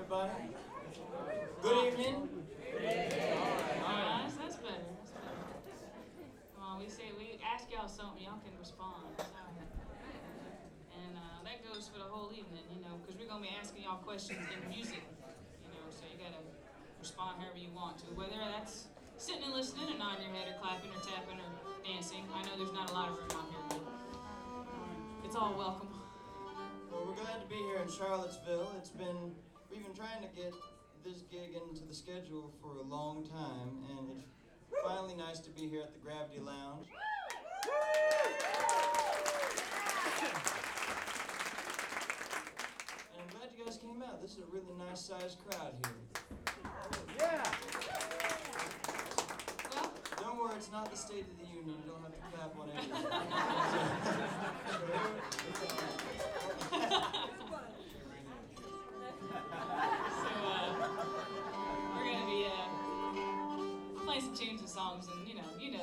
everybody. Good evening. That's better. That's better. Come on, we ask y'all something, y'all can respond. And that goes for the whole evening, because we're gonna be asking y'all questions in music, so you gotta respond however you want to, whether that's sitting and listening and nodding your head or clapping or tapping or dancing. I know there's not a lot of room out here, but it's all welcome. Well, we're glad to be here in Charlottesville. We've been trying to get this gig into the schedule for a long time, and it's finally nice to be here at the Gravity Lounge. And I'm glad you guys came out. This is a really nice sized crowd here. Yeah! Well, Don't worry, it's not the State of the Union. You don't have to clap on everything. we're gonna be playing some tunes and songs, and you know.